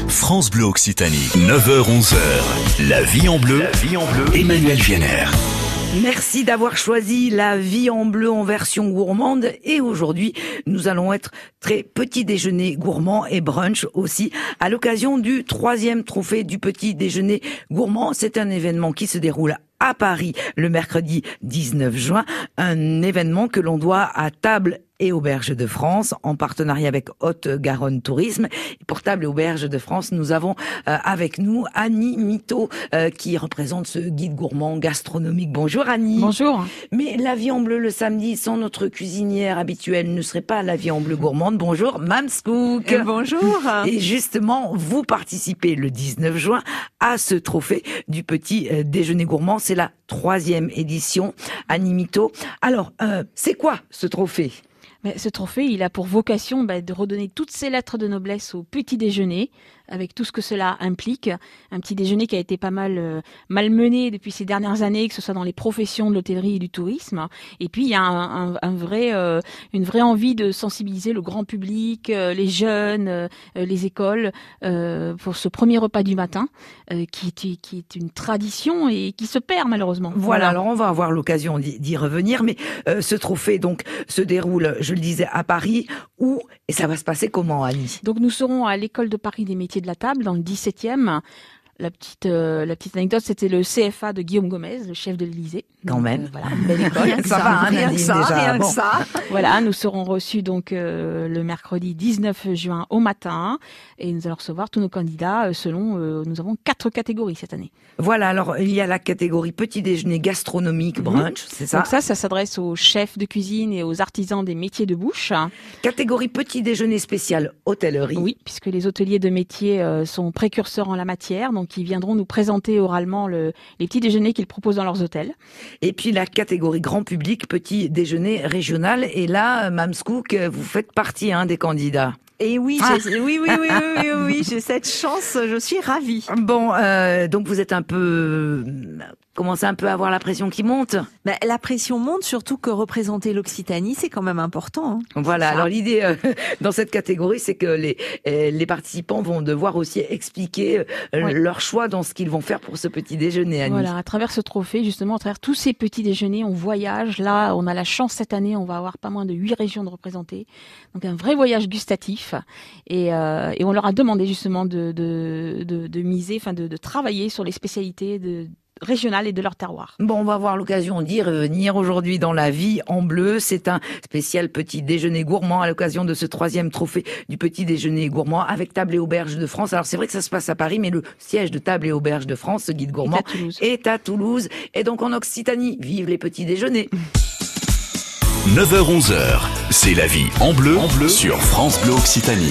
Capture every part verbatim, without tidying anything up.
France Bleu Occitanie, neuf heures onze heures. La vie en bleu, La vie en bleu. Emmanuel Vienner. Merci d'avoir choisi La vie en bleu en version gourmande. Et aujourd'hui, nous allons être très petit déjeuner gourmand et brunch aussi à l'occasion du troisième trophée du petit déjeuner gourmand. C'est un événement qui se déroule à Paris le mercredi dix-neuf juin. Un événement que l'on doit à Table et Auberges de France, en partenariat avec Haute-Garonne Tourisme. Et pour Table et Auberges de France, nous avons euh, avec nous Annie Mito, euh, qui représente ce guide gourmand gastronomique. Bonjour Annie. Bonjour. Mais La vie en bleu le samedi, sans notre cuisinière habituelle, ne serait pas La vie en bleu gourmande. Bonjour Mams Cook. Et bonjour. Et justement, vous participez le dix-neuf juin à ce trophée du petit euh, déjeuner gourmand. C'est la troisième édition. Annie Mito. Alors, euh, c'est quoi ce trophée ? Mais ce trophée, il a pour vocation bah, de redonner toutes ses lettres de noblesse au petit déjeuner, avec tout ce que cela implique. Un petit déjeuner qui a été pas mal euh, malmené depuis ces dernières années, que ce soit dans les professions de l'hôtellerie et du tourisme. Et puis, il y a un, un, un vrai, euh, une vraie envie de sensibiliser le grand public, euh, les jeunes, euh, les écoles, euh, pour ce premier repas du matin, euh, qui, est, qui est une tradition et qui se perd malheureusement. Voilà, voilà. Alors on va avoir l'occasion d'y, d'y revenir, mais euh, ce trophée donc se déroule, je le disais, à Paris, où, et ça va se passer comment, Annie ? Donc nous serons à l'école de Paris des métiers de la table, dans le dix-septième. La petite, euh, la petite anecdote, c'était le C F A de Guillaume Gomez, le chef de l'Élysée. Quand donc, même. Euh, voilà, une belle école. Rien que ça, va, rien Nadine, que ça, déjà. rien Bon. que ça. Voilà, nous serons reçus donc euh, le mercredi dix-neuf juin au matin, et nous allons recevoir tous nos candidats euh, selon. Euh, nous avons quatre catégories cette année. Voilà, alors il y a la catégorie petit déjeuner gastronomique brunch, mmh. c'est ça. Donc ça, ça s'adresse aux chefs de cuisine et aux artisans des métiers de bouche. Catégorie petit déjeuner spécial hôtellerie. Oui, puisque les hôteliers de métier euh, sont précurseurs en la matière, donc ils viendront nous présenter oralement le, les petits déjeuners qu'ils proposent dans leurs hôtels. Et puis la catégorie grand public, petit déjeuner régional. Et là, Mams Cook, vous faites partie hein, des candidats. Et oui, ah. j'ai, oui, oui, oui, oui, oui, oui, oui, j'ai cette chance, je suis ravie. Bon, euh, donc vous êtes un peu... commencez un peu à avoir la pression qui monte. Ben, la pression monte, surtout que représenter l'Occitanie, c'est quand même important. Hein. Voilà, alors l'idée euh, dans cette catégorie, c'est que les, euh, les participants vont devoir aussi expliquer euh, oui. leur choix dans ce qu'ils vont faire pour ce petit déjeuner, Annie. Voilà, à travers ce trophée, justement, à travers tous ces petits déjeuners, on voyage. Là, on a la chance cette année, on va avoir pas moins de huit régions de représentées. Donc un vrai voyage gustatif. Et, euh, et on leur a demandé justement de, de, de, de miser, enfin de, de travailler sur les spécialités de régionales et de leur terroir. Bon, on va avoir l'occasion d'y revenir aujourd'hui dans La vie en bleu. C'est un spécial petit déjeuner gourmand à l'occasion de ce troisième trophée du petit déjeuner gourmand avec Table et Auberges de France. Alors c'est vrai que ça se passe à Paris, mais le siège de Table et Auberges de France, ce guide gourmand, est à Toulouse. Est à Toulouse. Et donc en Occitanie, vive les petits déjeuners. neuf heures onze heures, c'est La vie en bleu, en bleu sur France Bleu Occitanie.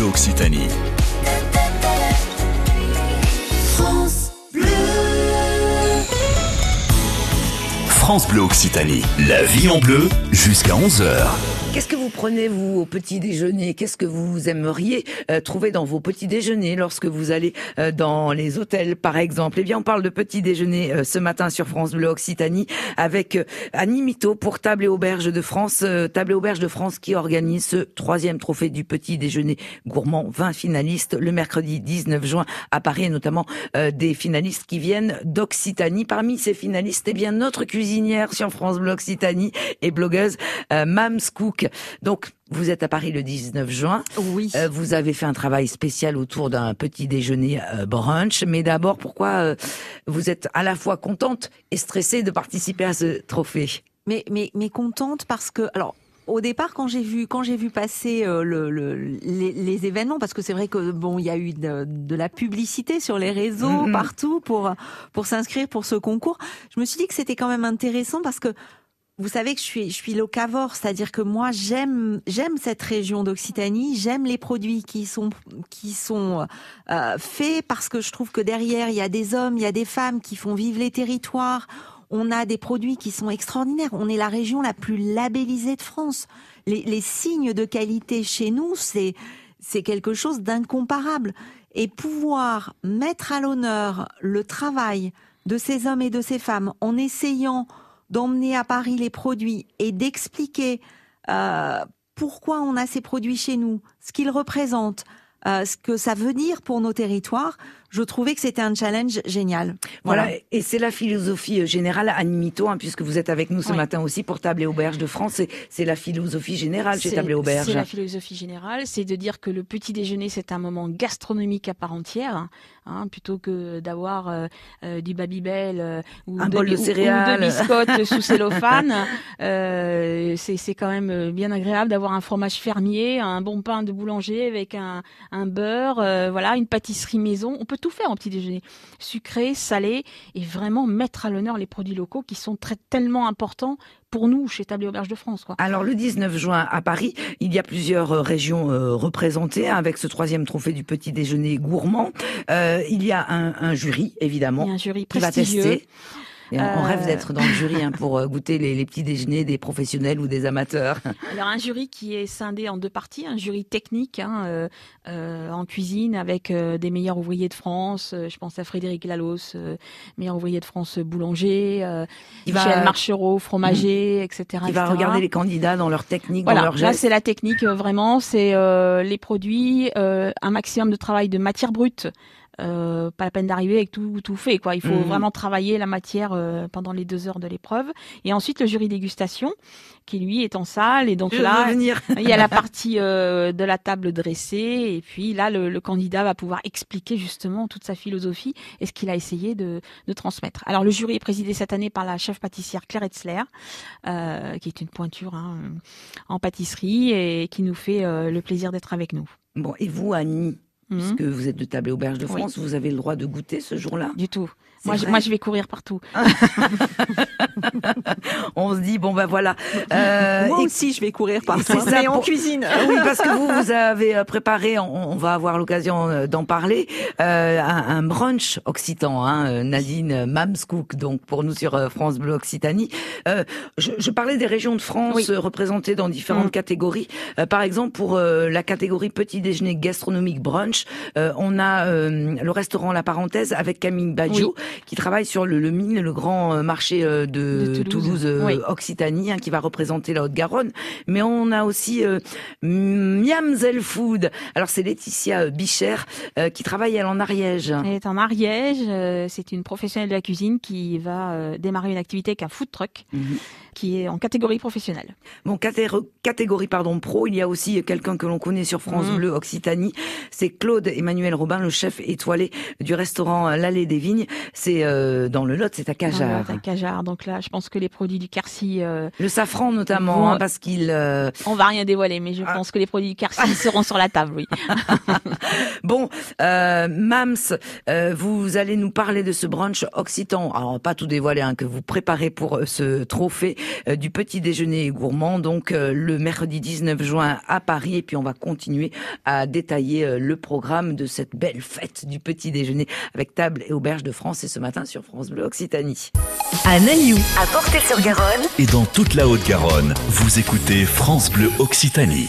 Occitanie. France Bleu. France Bleu Occitanie. La vie en bleu jusqu'à onze heures. Qu'est-ce que vous prenez, vous, au petit déjeuner? Qu'est-ce que vous aimeriez euh, trouver dans vos petits déjeuners lorsque vous allez euh, dans les hôtels, par exemple? Eh bien, on parle de petit déjeuner euh, ce matin sur France Bleu Occitanie avec euh, Annie Mito pour Table et Auberge de France. Euh, Table et Auberge de France qui organise ce troisième trophée du petit déjeuner gourmand. vingt finalistes le mercredi dix-neuf juin à Paris, et notamment euh, des finalistes qui viennent d'Occitanie. Parmi ces finalistes, eh bien, notre cuisinière sur France Bleu Occitanie et blogueuse euh, Mams Cook. Donc, vous êtes à Paris le dix-neuf juin. Oui. Euh, vous avez fait un travail spécial autour d'un petit déjeuner euh, brunch. Mais d'abord, pourquoi euh, vous êtes à la fois contente et stressée de participer à ce trophée? Mais, mais, mais contente parce que, alors, au départ, quand j'ai vu, quand j'ai vu passer euh, le, le, les, les événements, parce que c'est vrai que bon, il y a eu de, de la publicité sur les réseaux mm-hmm. partout pour pour s'inscrire pour ce concours. Je me suis dit que c'était quand même intéressant parce que vous savez que je suis, je suis locavore, c'est-à-dire que moi j'aime, j'aime cette région d'Occitanie, j'aime les produits qui sont, qui sont euh, faits parce que je trouve que derrière il y a des hommes, il y a des femmes qui font vivre les territoires. On a des produits qui sont extraordinaires. On est la région la plus labellisée de France. Les, les signes de qualité chez nous, c'est, c'est quelque chose d'incomparable. Et pouvoir mettre à l'honneur le travail de ces hommes et de ces femmes en essayant d'emmener à Paris les produits et d'expliquer euh, pourquoi on a ces produits chez nous, ce qu'ils représentent, euh, ce que ça veut dire pour nos territoires, je trouvais que c'était un challenge génial. Voilà, voilà. Et c'est la philosophie générale, Annie Mito, hein, puisque vous êtes avec nous ce oui. matin aussi pour Table et Auberge de France. C'est, c'est la philosophie générale chez Table et Auberge. C'est la philosophie générale, c'est de dire que le petit déjeuner, c'est un moment gastronomique à part entière, hein, plutôt que d'avoir euh, euh, du Babybel euh, ou, un de, bol de ou, céréales. ou de biscottes sous cellophane. Euh, c'est, c'est quand même bien agréable d'avoir un fromage fermier, un bon pain de boulanger avec un, un beurre, euh, voilà, une pâtisserie maison. On peut tout faire en petit déjeuner, sucré, salé, et vraiment mettre à l'honneur les produits locaux qui sont très tellement importants pour nous chez Table et Auberge de France, quoi. Alors le dix-neuf juin à Paris, il y a plusieurs régions euh, représentées hein, avec ce troisième trophée du petit déjeuner gourmand. Euh, il y a un, un jury évidemment, il y a un jury qui va prestigieux. tester. Et on euh... rêve d'être dans le jury hein, pour goûter les, les petits déjeuners des professionnels ou des amateurs. Alors un jury qui est scindé en deux parties, un jury technique hein, euh, euh, en cuisine avec euh, des meilleurs ouvriers de France. Euh, je pense à Frédéric Lalos, euh, meilleur ouvrier de France boulanger, euh, Michel va... Marchereau, fromager, mmh. et cetera. Il va regarder les candidats dans leur technique, voilà, dans leur gestes. Là c'est la technique euh, vraiment, c'est euh, les produits, euh, un maximum de travail de matière brute. Euh, pas la peine d'arriver avec tout tout fait quoi. Il faut mmh. vraiment travailler la matière euh, pendant les deux heures de l'épreuve. Et ensuite le jury dégustation qui lui est en salle et donc Je là venir. il y a la partie euh, de la table dressée et puis là le, le candidat va pouvoir expliquer justement toute sa philosophie et ce qu'il a essayé de, de transmettre. Alors le jury est présidé cette année par la chef pâtissière Claire Etzler euh, qui est une pointure hein, en pâtisserie et qui nous fait euh, le plaisir d'être avec nous. Bon et vous Annie? Mmh. Puisque vous êtes de Table et Auberge de France, oui. vous avez le droit de goûter ce jour-là? Du tout. Moi je, moi, je vais courir partout. On se dit, bon, ben voilà. Euh, moi et, aussi, je vais courir partout, c'est ça mais pour... en cuisine. Oui, parce que vous, vous avez préparé, on, on va avoir l'occasion d'en parler, euh, un, un brunch occitan, hein, Nadine Mams Cook, donc pour nous sur France Bleu Occitanie. Euh, je, je parlais des régions de France oui. représentées dans différentes mmh. catégories. Euh, par exemple, pour euh, la catégorie petit déjeuner gastronomique brunch, euh, on a euh, le restaurant La Parenthèse avec Camille Baggio, oui. qui travaille sur le, le mine, le grand marché de, de Toulouse, Toulouse euh, oui. Occitanie, hein, qui va représenter la Haute-Garonne. Mais on a aussi euh, Miamzel Food. Alors c'est Laetitia Bicher euh, qui travaille elle en Ariège. Elle est en Ariège. Euh, c'est une professionnelle de la cuisine qui va euh, démarrer une activité avec un food truck. Mm-hmm. qui est en catégorie professionnelle. Bon, catégorie, catégorie pardon pro, il y a aussi quelqu'un que l'on connaît sur France mmh. Bleu Occitanie, c'est Claude Emmanuel Robin, le chef étoilé du restaurant L'Allée des Vignes. C'est euh, dans le Lot, c'est à Cajarc. Ah, à Cajarc, donc là, je pense que les produits du Quercy... Euh, le safran notamment, vont... hein, parce qu'il... Euh... On va rien dévoiler, mais je ah. pense que les produits du Quercy seront sur la table, oui. Bon, euh, Mams, euh, vous allez nous parler de ce brunch occitan. Alors, pas tout dévoiler, hein, que vous préparez pour ce trophée. euh, du petit déjeuner gourmand, donc euh, le mercredi dix-neuf juin à Paris. Et puis on va continuer à détailler euh, le programme de cette belle fête du petit déjeuner avec table et auberge de France. Et ce matin sur France Bleu Occitanie. À Naniou, à Portée-sur-Garonne Et dans toute la Haute-Garonne, vous écoutez France Bleu Occitanie.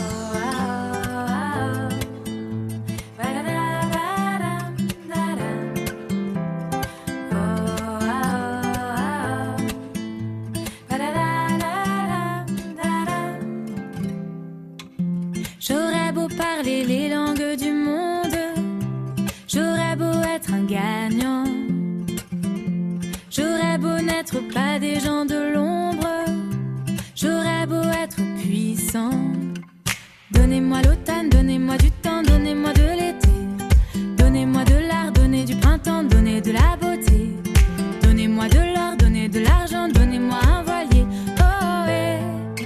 J'aurais beau parler les langues du monde, j'aurais beau être un gagnant, j'aurais beau n'être pas des gens de l'ombre, j'aurais beau être puissant. Donnez-moi l'automne, donnez-moi du temps, donnez-moi de l'été, donnez-moi de l'art, donnez du printemps, donnez de la beauté, donnez-moi de l'or, donnez de l'argent, donnez-moi un voilier. Oh ouais.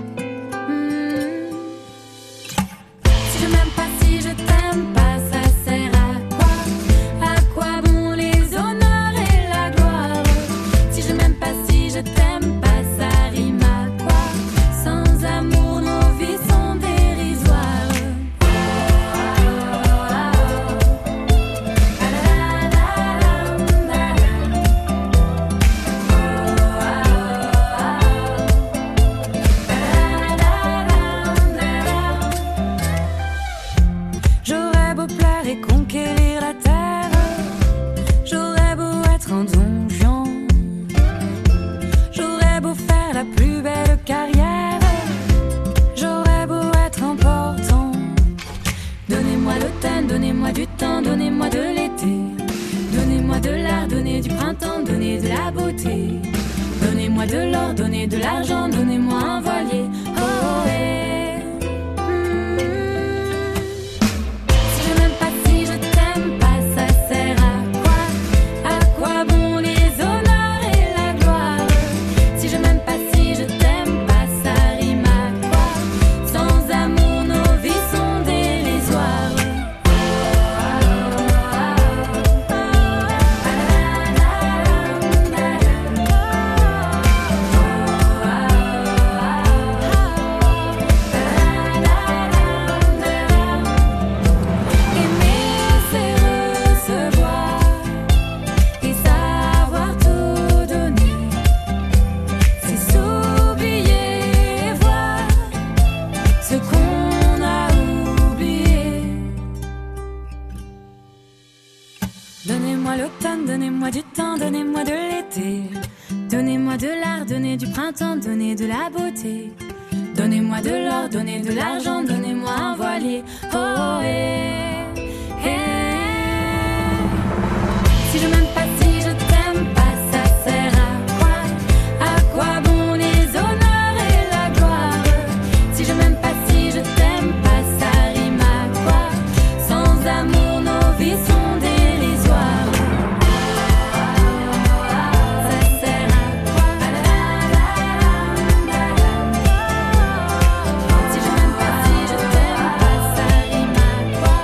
Si je m'aime pas, si je t'aime pas, ça sert à quoi? À quoi bon les honneurs et la gloire? Si je m'aime pas, si je t'aime pas, ça rime à quoi? Sans amour, nos vies sont dérisoires. J'aurais beau plaire et conquérir la terre, j'aurais beau être un don Juan, j'aurais beau faire la plus belle carrière, j'aurais beau être important. Donnez-moi l'automne, donnez-moi du temps, donnez-moi de l'été, donnez-moi de l'art, donnez du printemps, donnez de la beauté, donnez-moi de l'or, donnez de l'argent, donnez-moi un voilier. Oh, eh. Si je m'aime pas, si je t'aime pas, ça sert à quoi? À quoi bon les honneurs et la gloire? Si je m'aime pas, si je t'aime pas, ça rime à quoi? Sans amour, nos vies sont dérisoires. Aimer, c'est recevoir et savoir tout donner, c'est s'oublier et voir ce qu'on a oublié. Donnez-moi l'automne, donnez-moi du temps, donnez-moi de l'été, donnez-moi de l'art, donnez du printemps, donnez de la beauté, donnez-moi de l'or, donnez de l'argent, donnez-moi un voilier. Oh, eh, eh. Si je m'aime pas, si je t'aime pas, ça sert à quoi? À quoi bon les honneurs et la gloire? Si je m'aime pas, si je t'aime pas, ça rime à quoi? Sans amour, nos vies sont dérisoires. Ça sert à quoi? Si je m'aime pas, si je t'aime pas, ça rime à quoi?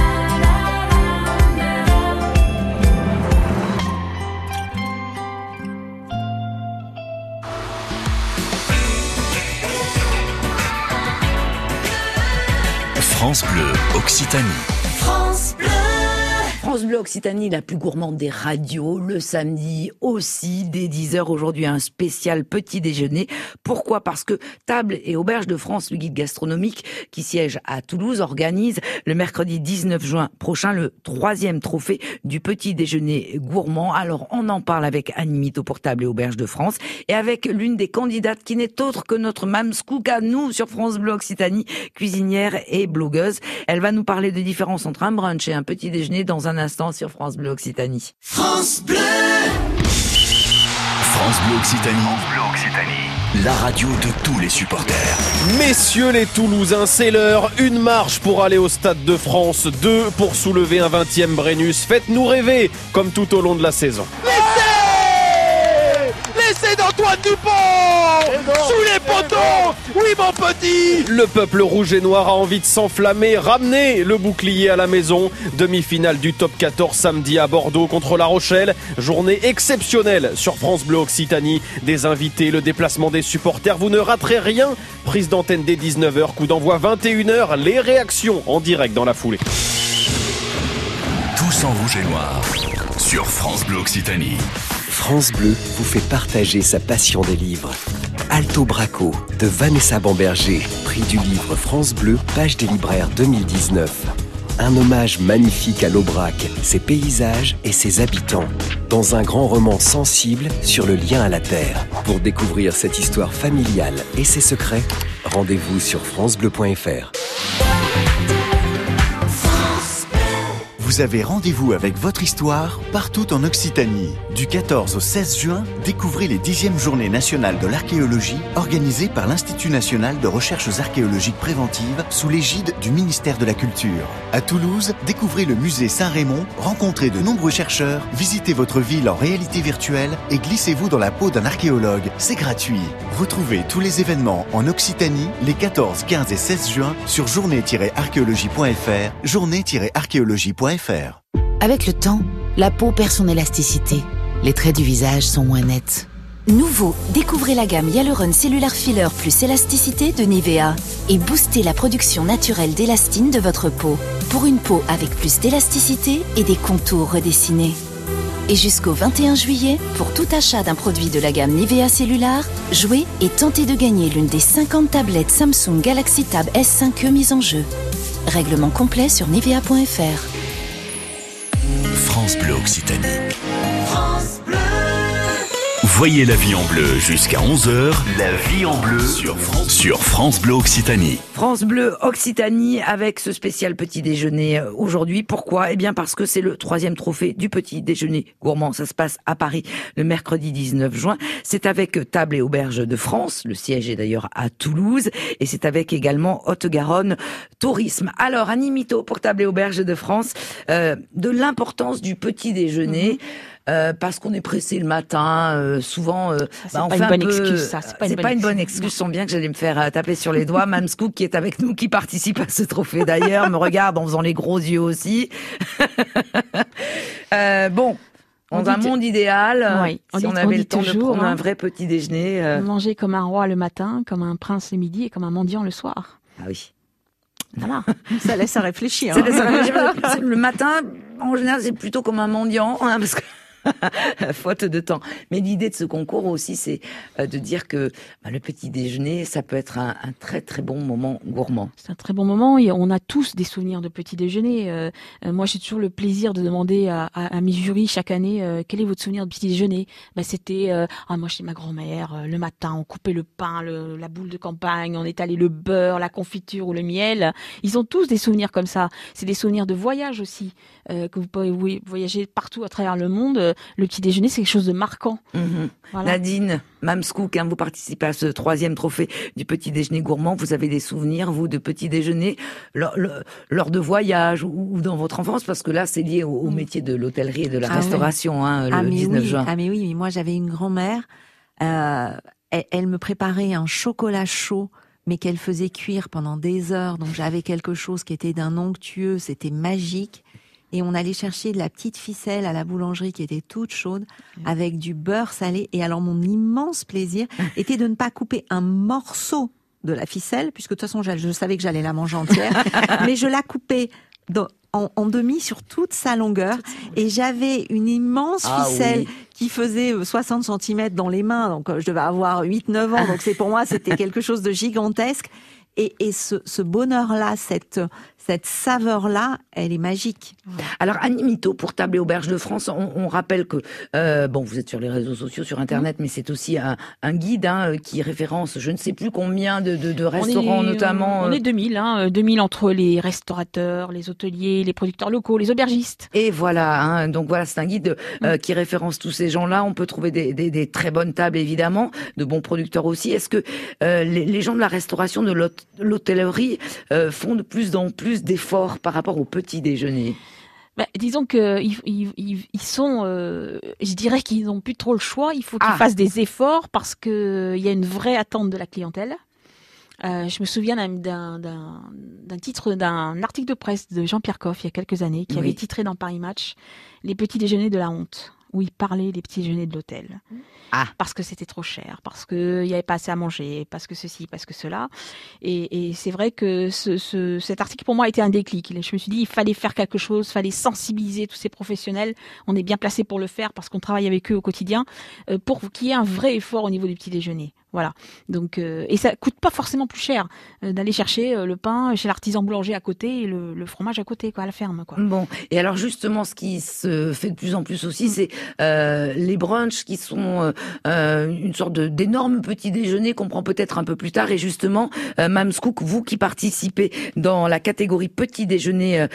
France Bleu Occitanie. France Bleu. France Bleu Occitanie, la plus gourmande des radios, le samedi aussi, dès dix heures. Aujourd'hui, un spécial petit déjeuner. Pourquoi? Parce que Table et Auberge de France, le guide gastronomique qui siège à Toulouse, organise le mercredi dix-neuf juin prochain le troisième trophée du petit déjeuner gourmand. Alors, on en parle avec Annie Mito pour Table et Auberge de France et avec l'une des candidates qui n'est autre que notre Mams Cook à nous sur France Bleu Occitanie, cuisinière et blogueuse. Elle va nous parler de différence entre un brunch et un petit déjeuner dans un instant sur France Bleu Occitanie. France Bleu France Bleu Occitanie. France Bleu Occitanie. La radio de tous les supporters. Messieurs les Toulousains, c'est l'heure. Une marche pour aller au Stade de France, deux pour soulever un vingtième Brennus. Faites-nous rêver, comme tout au long de la saison. Laissez Laissez d'Antoine Dupont sous les poteaux. Oui mon petit. Le peuple rouge et noir a envie de s'enflammer. Ramenez le bouclier à la maison. Demi-finale du top quatorze samedi à Bordeaux contre La Rochelle. Journée exceptionnelle sur France Bleu Occitanie. Des invités, le déplacement des supporters. Vous ne raterez rien. Prise d'antenne dès dix-neuf heures, coup d'envoi vingt et une heures. Les réactions en direct dans la foulée. Tous en rouge et noir sur France Bleu Occitanie. France Bleu vous fait partager sa passion des livres. Alto Braco de Vanessa Bamberger, prix du livre France Bleu, page des libraires deux mille dix-neuf. Un hommage magnifique à l'Aubrac, ses paysages et ses habitants, dans un grand roman sensible sur le lien à la terre. Pour découvrir cette histoire familiale et ses secrets, rendez-vous sur francebleu point fr. Vous avez rendez-vous avec votre histoire partout en Occitanie. Du quatorze au seize juin, découvrez les dixièmes journées nationales de l'archéologie organisées par l'Institut national de recherches archéologiques préventives sous l'égide du ministère de la Culture. À Toulouse, découvrez le musée Saint-Raymond, rencontrez de nombreux chercheurs, visitez votre ville en réalité virtuelle et glissez-vous dans la peau d'un archéologue. C'est gratuit. Retrouvez tous les événements en Occitanie les quatorze, quinze et seize juin sur journée tiret archéologie point fr, journée tiret archéologie point fr. Avec le temps, la peau perd son élasticité. Les traits du visage sont moins nets. Nouveau, découvrez la gamme Hyaluron Cellular Filler plus élasticité de Nivea et boostez la production naturelle d'élastine de votre peau pour une peau avec plus d'élasticité et des contours redessinés. Et jusqu'au vingt et un juillet, pour tout achat d'un produit de la gamme Nivea Cellular, jouez et tentez de gagner l'une des cinquante tablettes Samsung Galaxy Tab S cinq e mises en jeu. Règlement complet sur nivea point fr. France Bleu Occitanie. France Bleu. Voyez la vie en bleu jusqu'à onze heures. La vie en bleu sur France, sur France Bleu Occitanie. France Bleu Occitanie avec ce spécial petit déjeuner aujourd'hui. Pourquoi ? Eh bien parce que c'est le troisième trophée du petit déjeuner gourmand. Ça se passe à Paris le mercredi dix-neuf juin. C'est avec Table et Auberge de France. Le siège est d'ailleurs à Toulouse. Et c'est avec également Haute-Garonne Tourisme. Alors, Annie Mito pour Table et Auberge de France, euh, de l'importance du petit déjeuner. Mmh. Euh, parce qu'on est pressé le matin, euh, souvent. Euh, ça, bah, on pas fait une bonne peu... excuse, ça. C'est pas une, c'est bonne, pas une bonne excuse. Je sens bien que j'allais me faire euh, taper sur les doigts. Mme Scoop, qui est avec nous, qui participe à ce trophée d'ailleurs, me regarde en faisant les gros yeux aussi. euh, bon. Dans un monde idéal, oui, on si dit, on avait on le temps toujours, de prendre hein, un vrai petit déjeuner. Euh... Manger comme un roi le matin, comme un prince le midi et comme un mendiant le soir. Ah oui. Voilà. Ça laisse à réfléchir. Ça laisse à réfléchir. Le matin, en général, c'est plutôt comme un mendiant, hein, parce que faute de temps. Mais l'idée de ce concours aussi, c'est de dire que bah, le petit déjeuner, ça peut être un, un très très bon moment gourmand. C'est un très bon moment et on a tous des souvenirs de petit déjeuner. Euh, moi, j'ai toujours le plaisir de demander à, à, à mes jurys chaque année euh, quel est votre souvenir de petit déjeuner. Bah, c'était euh, ah moi chez ma grand-mère euh, le matin, on coupait le pain, le, la boule de campagne, on étalait le beurre, la confiture ou le miel. Ils ont tous des souvenirs comme ça. C'est des souvenirs de voyage aussi euh, que vous pouvez voyager partout à travers le monde. Le petit déjeuner, c'est quelque chose de marquant. Mmh. Voilà. Nadine, Mme Scouk, hein, vous participez à ce troisième trophée du petit déjeuner gourmand. Vous avez des souvenirs, vous, de petit déjeuner lors, lors de voyages ou, ou dans votre enfance? Parce que là, c'est lié au, au métier de l'hôtellerie et de la ah restauration, oui. hein, le ah dix-neuf oui. juin. Ah mais oui, moi j'avais une grand-mère, euh, elle, elle me préparait un chocolat chaud, mais qu'elle faisait cuire pendant des heures. Donc j'avais quelque chose qui était d'un onctueux, c'était magique. Et on allait chercher de la petite ficelle à la boulangerie qui était toute chaude, mmh. avec du beurre salé. Et alors, mon immense plaisir était de ne pas couper un morceau de la ficelle, puisque de toute façon, je, je savais que j'allais la manger entière, mais je la coupais dans, en, en demi sur toute sa longueur. Et j'avais une immense ah, ficelle oui. qui faisait soixante centimètres dans les mains. Donc, je devais avoir huit neuf ans. Donc, c'est pour moi, c'était quelque chose de gigantesque. Et, et ce, ce bonheur-là, cette, cette saveur-là, elle est magique. Alors, Annie Mito, pour Table et Auberge de France, on, on rappelle que, euh, bon, vous êtes sur les réseaux sociaux, sur Internet, mmh. mais c'est aussi un, un guide hein, qui référence je ne sais plus combien de, de, de restaurants, on est, notamment. On est deux mille, hein, deux mille entre les restaurateurs, les hôteliers, les producteurs locaux, les aubergistes. Et voilà, hein, donc voilà, c'est un guide euh, mmh. qui référence tous ces gens-là. On peut trouver des, des, des très bonnes tables, évidemment, de bons producteurs aussi. Est-ce que euh, les, les gens de la restauration, de l'hôte l'hôtellerie euh, font de plus en plus d'efforts par rapport au petit déjeuner? Bah, disons que ils, ils, ils sont, euh, je dirais qu'ils n'ont plus trop le choix. Il faut qu'ils ah. fassent des efforts parce que il y a une vraie attente de la clientèle. Euh, je me souviens d'un, d'un, d'un, d'un titre, d'un article de presse de Jean-Pierre Coff il y a quelques années qui oui. avait titré dans Paris Match les petits déjeuners de la honte, où il parlait des petits déjeuners de l'hôtel. Ah. Parce que c'était trop cher, parce qu'il n'y avait pas assez à manger, parce que ceci, parce que cela. Et, et c'est vrai que ce, ce, cet article pour moi a été un déclic. Je me suis dit il fallait faire quelque chose, il fallait sensibiliser tous ces professionnels. On est bien placé pour le faire parce qu'on travaille avec eux au quotidien, euh, pour qu'il y ait un vrai effort au niveau du petit déjeuner. Voilà. Donc euh, et ça coûte pas forcément plus cher euh, d'aller chercher euh, le pain chez l'artisan boulanger à côté et le, le fromage à côté, quoi, à la ferme, quoi. Bon. Et alors justement, ce qui se fait de plus en plus aussi, c'est euh, les brunchs qui sont euh, une sorte de, d'énormes petits déjeuners qu'on prend peut-être un peu plus tard. Et justement, euh, Mams Cook, vous qui participez dans la catégorie petit déjeuner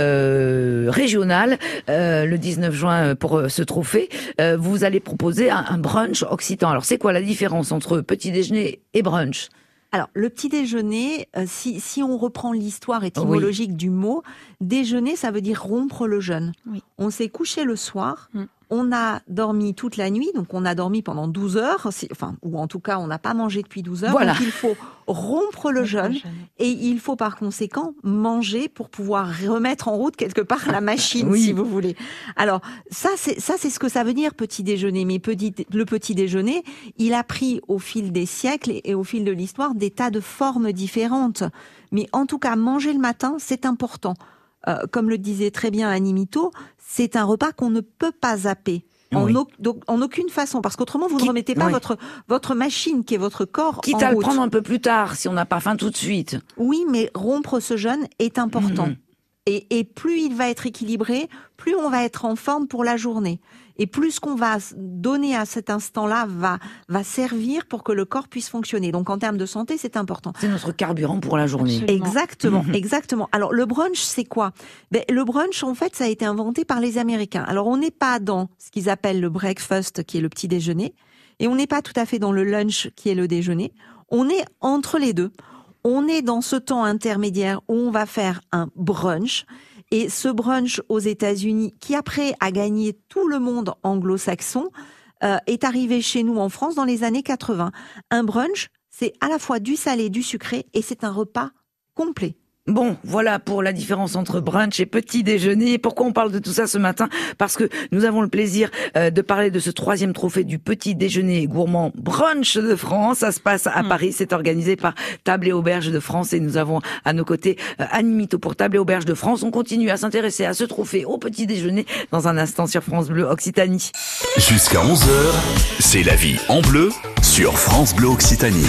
euh, régional, euh, le dix-neuf juin pour euh, ce trophée, euh, vous allez proposer un, un brunch occitan. Alors c'est quoi la différence entre petit déjeuner et brunch? Alors, le petit déjeuner, euh, si, si on reprend l'histoire étymologique oui. du mot, déjeuner, ça veut dire rompre le jeûne. Oui. On s'est couché le soir, mm. on a dormi toute la nuit, donc on a dormi pendant douze heures, enfin, ou en tout cas, on n'a pas mangé depuis douze heures. Voilà. Donc, il faut rompre le jeûne et il faut par conséquent manger pour pouvoir remettre en route quelque part la machine, oui. si vous voulez. Alors, ça, c'est, ça, c'est ce que ça veut dire, petit déjeuner. Mais petit, le petit déjeuner, il a pris au fil des siècles et, et au fil de l'histoire des tas de formes différentes. Mais en tout cas, manger le matin, c'est important. Euh, comme le disait très bien Annie Mito, c'est un repas qu'on ne peut pas zapper. En, oui. au, donc, en aucune façon, parce qu'autrement vous qui, ne remettez pas oui. votre votre machine qui est votre corps quitte en à route. Le prendre un peu plus tard si on n'a pas faim tout de suite. Oui, mais rompre ce jeûne est important. Mmh. Et, et plus il va être équilibré, plus on va être en forme pour la journée. Et plus ce qu'on va donner à cet instant-là va va servir pour que le corps puisse fonctionner. Donc en termes de santé, c'est important. C'est notre carburant pour la journée. Absolument. Exactement, mmh. exactement. Alors le brunch, c'est quoi ? Ben, le brunch, en fait, ça a été inventé par les Américains. Alors on n'est pas dans ce qu'ils appellent le breakfast, qui est le petit déjeuner, et on n'est pas tout à fait dans le lunch, qui est le déjeuner. On est entre les deux. On est dans ce temps intermédiaire où on va faire un brunch. Et ce brunch aux États-Unis, qui après a gagné tout le monde anglo-saxon, euh, est arrivé chez nous en France dans les années quatre-vingts. Un brunch, c'est à la fois du salé, du sucré, et c'est un repas complet. Bon, voilà pour la différence entre brunch et petit déjeuner. Pourquoi on parle de tout ça ce matin ? Parce que nous avons le plaisir euh, de parler de ce troisième trophée du petit déjeuner gourmand brunch de France. Ça se passe à mmh. Paris, c'est organisé par Table et Auberge de France et nous avons à nos côtés euh, Annie Mito pour Table et Auberge de France. On continue à s'intéresser à ce trophée au petit déjeuner dans un instant sur France Bleu Occitanie. Jusqu'à onze heures, c'est la vie en bleu sur France Bleu Occitanie.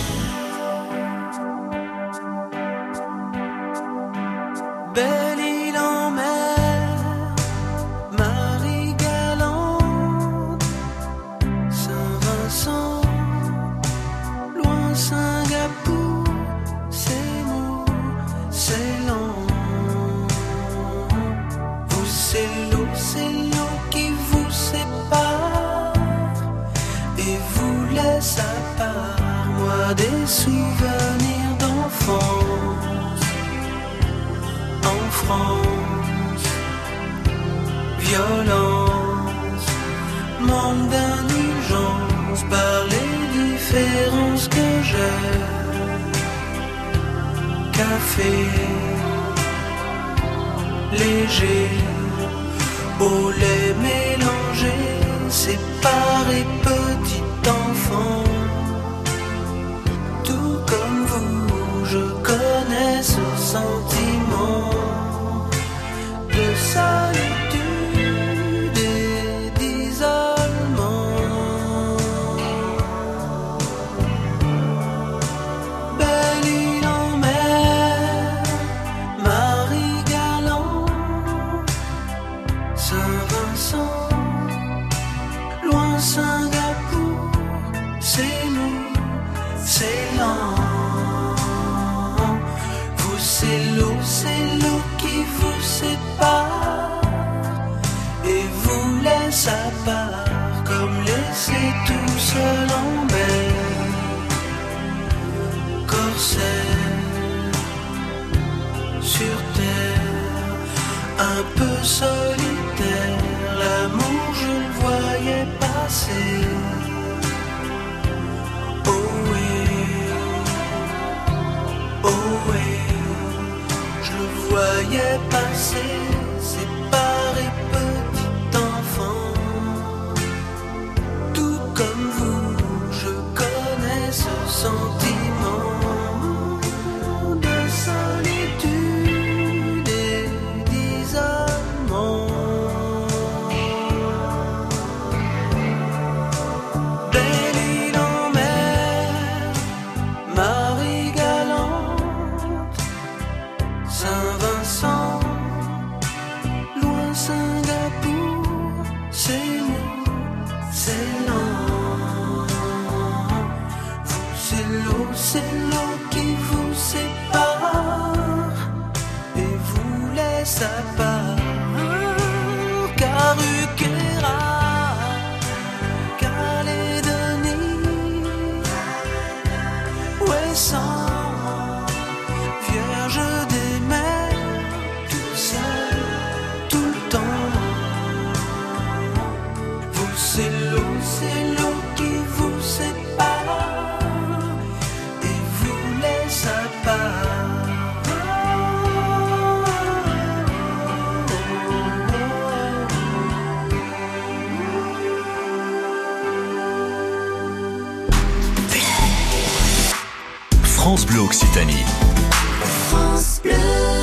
Belle île en mer, Marie galante, Saint-Vincent, loin Singapour, c'est mou, c'est lent. Vous c'est l'eau, c'est l'eau qui vous sépare et vous laisse à part, moi des souvenirs d'enfants. En France, violence, manque d'indulgence par les différences que j'ai. Café, léger, au lait mélangé, séparé petit enfant. Tout comme vous, je connais ce sentiment de solitude et d'isolement. Belle île en mer, Marie galant, Saint-Vincent, loin Singapour, c'est nous, c'est lent. Vous c'est l'eau, c'est l'eau qui vous sépare et vous laisse à part, comme laissé tout seul en mer. Corsaire, sur terre, un peu solitaire, l'amour je le voyais passer. Oh oui, Noé. Je le voyais passer, séparé petit enfant. Tout comme vous, je connais ce sentiment de solitude et d'isolement. Belle île en mer, Marie-Galante, Saint-Vincent, loin Singapour, c'est lourd, c'est lent. Vous, c'est l'eau, c'est l'eau qui vous sépare et vous laisse à part. Caruquera, Calédonie, Ouessant, Vierge des mers, tout seul, tout le temps. Vous, c'est l'eau, c'est l'eau qui vous sépare et vous laisse à part. France Bleu Occitanie. France Bleu.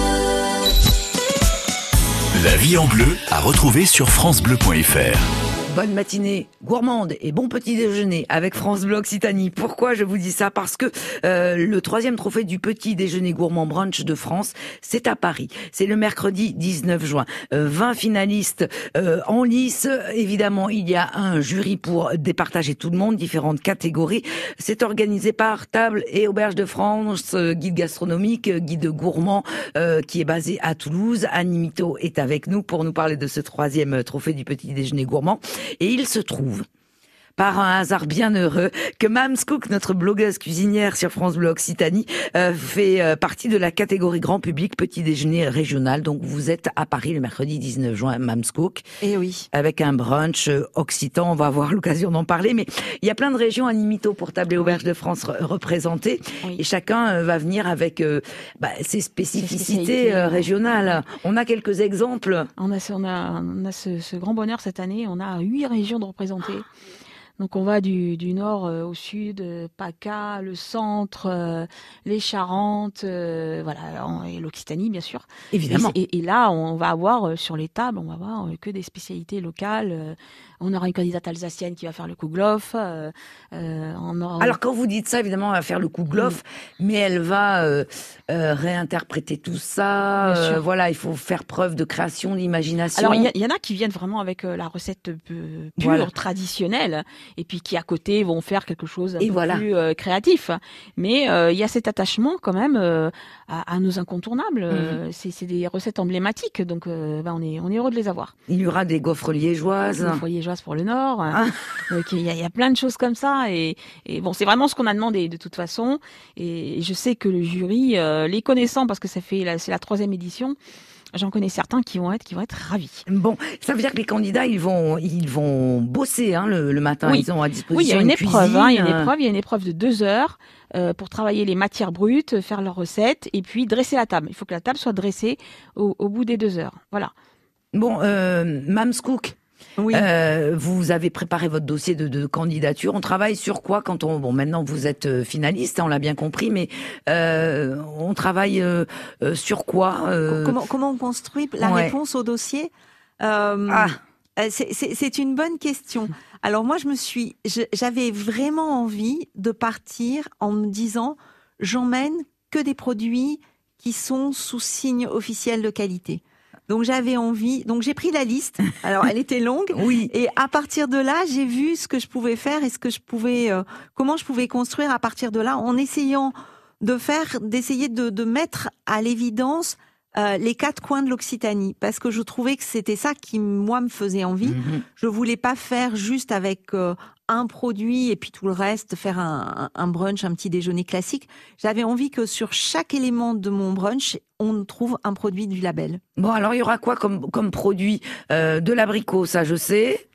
La vie en bleu à retrouver sur francebleu point fr. Bonne matinée gourmande et bon petit déjeuner avec France Bleu Occitanie. Pourquoi je vous dis ça? Parce que euh, le troisième trophée du petit déjeuner gourmand brunch de France, c'est à Paris. C'est le mercredi dix-neuf juin. Euh, vingt finalistes euh, en lice. Évidemment, il y a un jury pour départager tout le monde, différentes catégories. C'est organisé par Table et Auberge de France, euh, guide gastronomique, euh, guide gourmand euh, qui est basé à Toulouse. Annie Mito est avec nous pour nous parler de ce troisième trophée du petit déjeuner gourmand. Et il se trouve, par un hasard bien heureux, que Mams Cook, notre blogueuse cuisinière sur France Bleu Occitanie, euh, fait euh, partie de la catégorie grand public petit déjeuner régional. Donc vous êtes à Paris le mercredi dix-neuf juin, Mams Cook. Et oui. Avec un brunch euh, occitan, on va avoir l'occasion d'en parler. Mais il y a plein de régions à Limito pour Table et Auberge de France re- représentées. Oui. Et chacun euh, va venir avec euh, bah, ses spécificités euh, régionales. On a quelques exemples. On a, on a, on a ce, ce grand bonheur cette année. On a huit régions de représenter. Donc on va du, du nord euh, au sud, euh, PACA, le centre, euh, les Charentes, euh, voilà, en, et l'Occitanie bien sûr. Évidemment. Et, et, et là, on va avoir euh, sur les tables, on va avoir euh, que des spécialités locales. Euh, on aura une candidate alsacienne qui va faire le kouglof. Euh, euh, on aura... Alors quand vous dites ça, évidemment, elle va faire le kouglof, mmh. mais elle va euh, euh, réinterpréter tout ça. Euh, voilà, il faut faire preuve de création, d'imagination. Alors il y, y en a qui viennent vraiment avec euh, la recette euh, pure, voilà. traditionnelle. Et puis qui à côté vont faire quelque chose un peu voilà. plus euh, créatif. Mais il euh, y a cet attachement quand même euh, à, à nos incontournables. Mmh. C'est, c'est des recettes emblématiques, donc euh, ben, on est on est heureux de les avoir. Il y aura des gaufres liégeoises. Des gaufres liégeoises pour le Nord. Ah. Donc il y, y a plein de choses comme ça. Et, et bon, c'est vraiment ce qu'on a demandé de toute façon. Et je sais que le jury, euh, les connaissant parce que ça fait la, c'est la troisième édition. J'en connais certains qui vont être qui vont être ravis. Bon, ça veut dire que les candidats ils vont ils vont bosser hein, le, le matin. Oui. Ils ont à disposition oui, il y a une, une épreuve. Cuisine. Hein, il y a une épreuve. Il y a une épreuve de deux heures euh, pour travailler les matières brutes, faire leurs recettes et puis dresser la table. Il faut que la table soit dressée au, au bout des deux heures. Voilà. Bon, euh, Mams Cook. Oui. Euh, vous avez préparé votre dossier de, de candidature. On travaille sur quoi quand on... Bon, maintenant, vous êtes finaliste, on l'a bien compris, mais euh, on travaille euh, sur quoi euh... comment, comment on construit la ouais. réponse au dossier euh, ah. c'est, c'est, c'est une bonne question. Alors moi, je me suis... Je, j'avais vraiment envie de partir en me disant, j'emmène que des produits qui sont sous signe officiel de qualité. Donc j'avais envie, donc j'ai pris la liste. Alors elle était longue, oui. Et à partir de là, j'ai vu ce que je pouvais faire et ce que je pouvais, euh, comment je pouvais construire à partir de là, en essayant de faire, d'essayer de, de mettre à l'évidence euh, les quatre coins de l'Occitanie, parce que je trouvais que c'était ça qui moi me faisait envie. Mm-hmm. Je voulais pas faire juste avec euh, un produit et puis tout le reste, faire un, un brunch, un petit déjeuner classique. J'avais envie que sur chaque élément de mon brunch, on trouve un produit du label. Bon, alors il y aura quoi comme, comme produit euh, de l'abricot, ça je sais.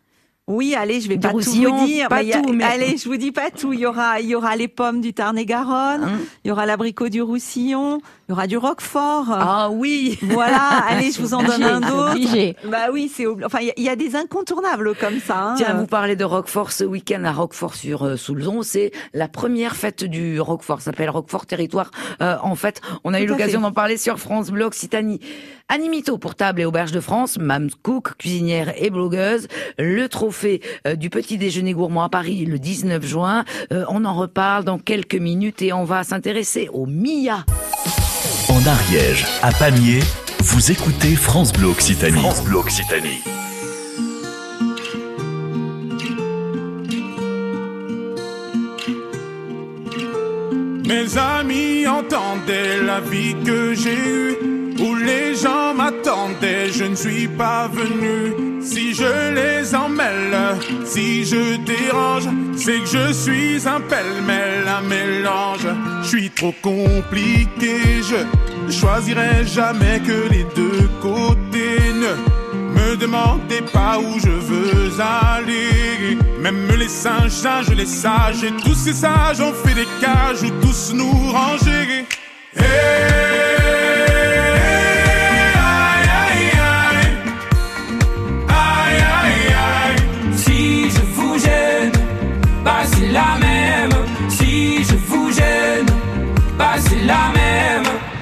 Oui, allez, je vais Du pas Roussillon, tout vous dire. pas mais il y a- tout, mais- Allez, je vous dis pas tout. Il y aura, il y aura les pommes du Tarn-et-Garonne. Hein Il y aura l'abricot du Roussillon. Il y aura du Roquefort. Ah oui. Voilà. Allez, je vous en donne un Obligé, autre. obligé. Bah oui, c'est obli- enfin il y a- il y, a des incontournables comme ça. Hein. Tiens, vous parlez de Roquefort ce week-end à Roquefort-sur-Soulzon. C'est la première fête du Roquefort. Ça s'appelle Roquefort Territoire. Euh, en fait, on a eu Tout à l'occasion fait. d'en parler sur France Bleu Occitanie. Animito pour table et auberge de France, Mams Cook, cuisinière et blogueuse. Le trophée euh, du petit déjeuner gourmand à Paris le dix-neuf juin. Euh, on en reparle dans quelques minutes et on va s'intéresser au Mia. En Ariège, à Pamiers, vous écoutez France Bleu Occitanie. France Bleu Occitanie. Mes amis entendaient la vie que j'ai eue, où les gens m'attendaient, je ne suis pas venu. Si je les emmêle, si je dérange, c'est que je suis un pêle-mêle, un mélange. Je suis trop compliqué, je choisirai jamais que les deux côtés. Ne me demandez pas où je veux aller. Même les singes, singes, les sages, et tous ces sages ont fait des cages où tous nous ranger. Hey, aïe, aïe, aïe. Aïe, aïe, aïe. Si je vous gêne, bah c'est la même. Si je vous gêne, bah c'est la même.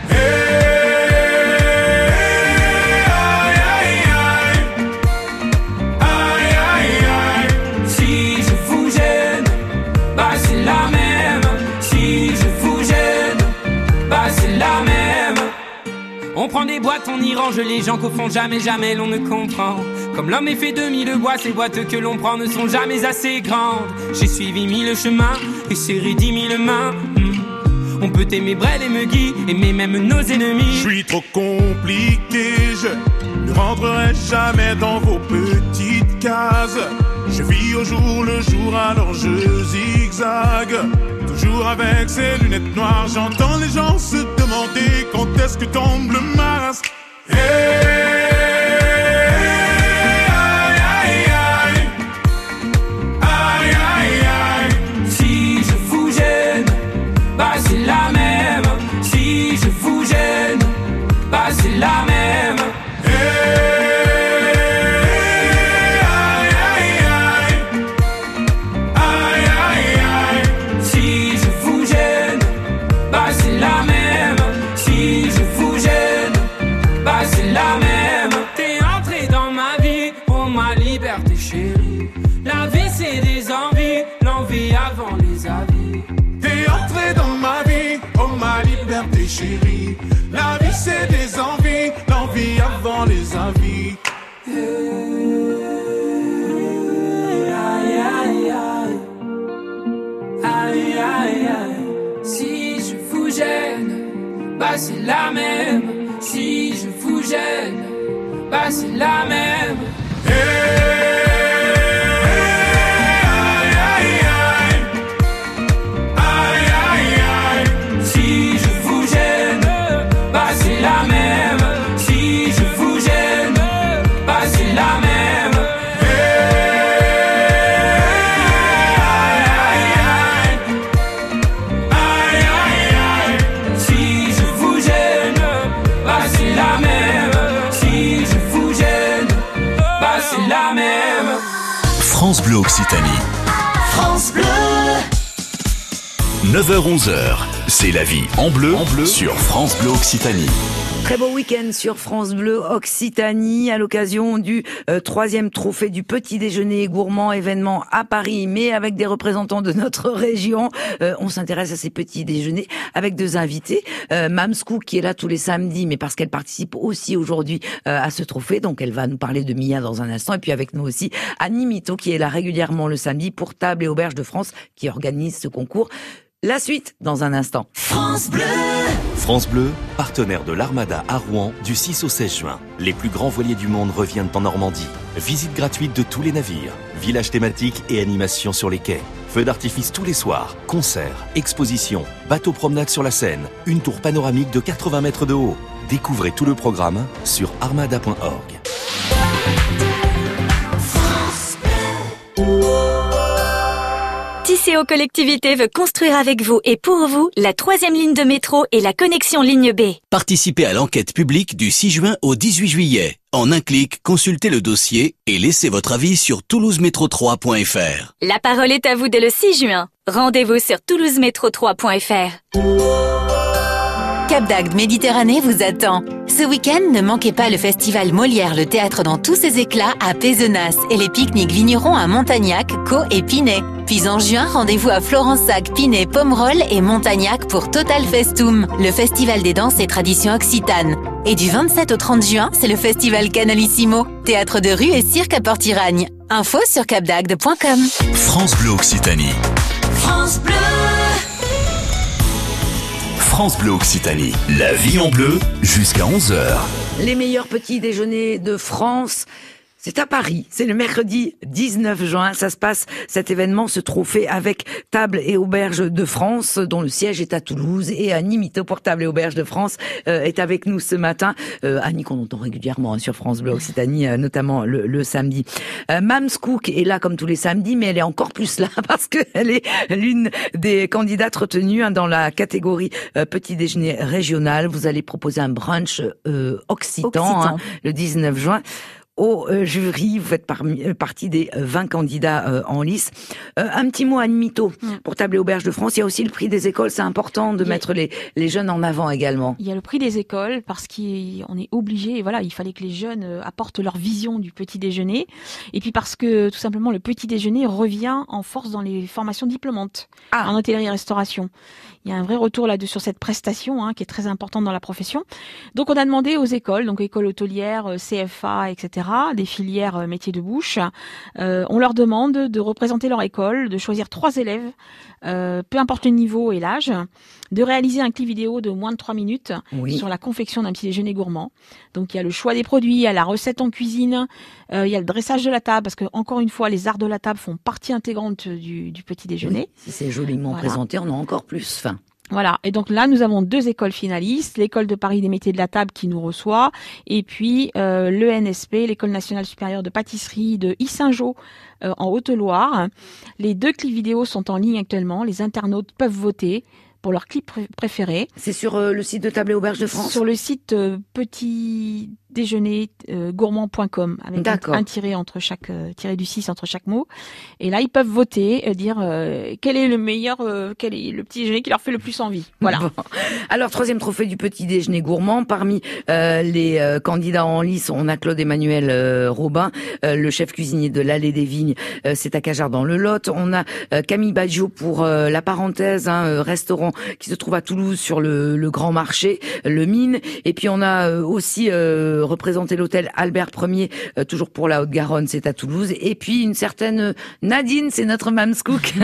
On prend des boîtes, on y range les gens qu'au fond jamais, jamais l'on ne comprend. Comme l'homme est fait de mille bois, ces boîtes que l'on prend ne sont jamais assez grandes. J'ai suivi mille chemins et serré dix mille mains. hmm. On peut aimer Brel et Megui, aimer même nos ennemis. Je suis trop compliqué, je ne rentrerai jamais dans vos petites cases. Je vis au jour le jour, alors je zigzague. Toujours avec ces lunettes noires, j'entends les gens se demander quand est-ce que tombe le masque. Hey, aïe, aïe, aïe. Aïe, aïe, aïe. Si je vous gêne, bah c'est la même. Si je vous gêne, bah c'est la même. La même. T'es entré dans ma vie, pour ma liberté chérie. La vie c'est des envies, l'envie avant les avis. T'es entré dans ma vie, oh ma liberté chérie. La vie c'est des envies, l'envie avant les avis. Aïe aïe aïe. Aïe aïe aïe. Si je vous gêne, bah c'est la même. Si je vous gêne, bah c'est la même. Hey, aïe, aïe, aïe. Aïe, aïe, aïe. Si je vous gêne, bah c'est la même. Si je vous gêne, bah c'est la même. Aïe, aïe, aïe. Aïe, aïe, aïe. Si je vous gêne, bah c'est la même. Si je vous gêne, bah c'est la même. France Bleu Occitanie. France Bleu. neuf heures onze heures, c'est la vie en bleu, en bleu sur France Bleu Occitanie. Très beau week-end sur France Bleu Occitanie à l'occasion du euh, troisième trophée du petit déjeuner gourmand événement à Paris, mais avec des représentants de notre région. Euh, on s'intéresse à ces petits déjeuners avec deux invités. Euh, Mams Cook qui est là tous les samedis, mais parce qu'elle participe aussi aujourd'hui euh, à ce trophée, donc elle va nous parler de Mia dans un instant. Et puis avec nous aussi Animito qui est là régulièrement le samedi pour Table et Auberge de France qui organise ce concours. La suite dans un instant. France Bleu. France Bleu, partenaire de l'Armada à Rouen du six au seize juin. Les plus grands voiliers du monde reviennent en Normandie. Visite gratuite de tous les navires, villages thématiques et animations sur les quais. Feux d'artifice tous les soirs, concerts, expositions, bateaux promenades sur la Seine, une tour panoramique de quatre-vingts mètres de haut. Découvrez tout le programme sur armada point org. Cicéo Collectivité veut construire avec vous et pour vous la troisième ligne de métro et la connexion ligne B. Participez à l'enquête publique du six juin au dix-huit juillet. En un clic, consultez le dossier et laissez votre avis sur toulouse métro trois point f r. La parole est à vous dès le six juin. Rendez-vous sur toulouse métro trois point f r. Cap d'Agde Méditerranée vous attend. Ce week-end, ne manquez pas le festival Molière, le théâtre dans tous ses éclats à Pézenas et les pique-niques vignerons à Montagnac, Caux et Pinet. Puis en juin, rendez-vous à Florensac, Pinet, Pomerol et Montagnac pour Total Festum, le festival des danses et traditions occitanes. Et du vingt-sept au trente juin, c'est le festival Canalissimo, théâtre de rue et cirque à Port-Iragne. Info sur cap d'agde point com. France Bleu Occitanie. France Bleu. France Bleu Occitanie. La vie en bleu jusqu'à onze heures. Les meilleurs petits déjeuners de France. C'est à Paris, c'est le mercredi dix-neuf juin, ça se passe, cet événement, ce trophée avec Table et Auberge de France, dont le siège est à Toulouse, et Annie Mito pour Table et Auberge de France euh, est avec nous ce matin. Euh, Annie qu'on entend régulièrement hein, sur France Bleu Occitanie, euh, notamment le, le samedi. Euh, Mams Cook est là comme tous les samedis, mais elle est encore plus là parce qu'elle est l'une des candidates retenues hein, dans la catégorie euh, petit déjeuner régional. Vous allez proposer un brunch euh, occitan, occitan. Hein, le dix-neuf juin. Au euh, jury, vous faites parmi, euh, partie des euh, vingt candidats euh, en lice. Euh, un petit mot à Annie Mito mmh. pour Table et Auberge de France. Il y a aussi le prix des écoles. C'est important de il mettre a... les, les jeunes en avant également. Il y a le prix des écoles parce qu'on est obligé. Et voilà, il fallait que les jeunes apportent leur vision du petit déjeuner. Et puis parce que tout simplement le petit déjeuner revient en force dans les formations diplômantes ah. en hôtellerie-restauration. Il y a un vrai retour là-dessus sur cette prestation hein, qui est très importante dans la profession. Donc on a demandé aux écoles, donc écoles hôtelières, C F A, et cetera, des filières euh, métiers de bouche. Euh, on leur demande de représenter leur école, de choisir trois élèves, euh, peu importe le niveau et l'âge, de réaliser un clip vidéo de moins de trois minutes oui. sur la confection d'un petit déjeuner gourmand. Donc il y a le choix des produits, il y a la recette en cuisine, euh, il y a le dressage de la table, parce que encore une fois, les arts de la table font partie intégrante du, du petit déjeuner. Oui, si c'est joliment voilà. présenté, on a encore plus faim. Voilà, et donc là nous avons deux écoles finalistes, l'école de Paris des métiers de la table qui nous reçoit, et puis euh, l'E N S P, l'école nationale supérieure de pâtisserie de Yssingeaux euh, en Haute-Loire. Les deux clips vidéo sont en ligne actuellement, les internautes peuvent voter pour leur clip pr- préféré. C'est sur euh, le site de Table et Auberge de France ? Sur le site euh, petit déjeuner gourmand point com avec un, un tiré entre chaque euh, tiré du six entre chaque mot. Et là, ils peuvent voter, euh, dire euh, quel est le meilleur, euh, quel est le petit déjeuner qui leur fait le plus envie. Voilà. Bon. Alors, troisième trophée du petit déjeuner gourmand. Parmi euh, les euh, candidats en lice, on a Claude-Emmanuel euh, Robin, euh, le chef cuisinier de l'Allée des Vignes. Euh, c'est à Cajarc dans le Lot. On a euh, Camille Baggio pour euh, La Parenthèse, hein, euh, restaurant qui se trouve à Toulouse sur le, le Grand Marché, le Mine. Et puis on a euh, aussi euh, représenté l'hôtel Albert Ier, euh, toujours pour la Haute-Garonne, c'est à Toulouse. Et puis une certaine Nadine, c'est notre Mams Cook,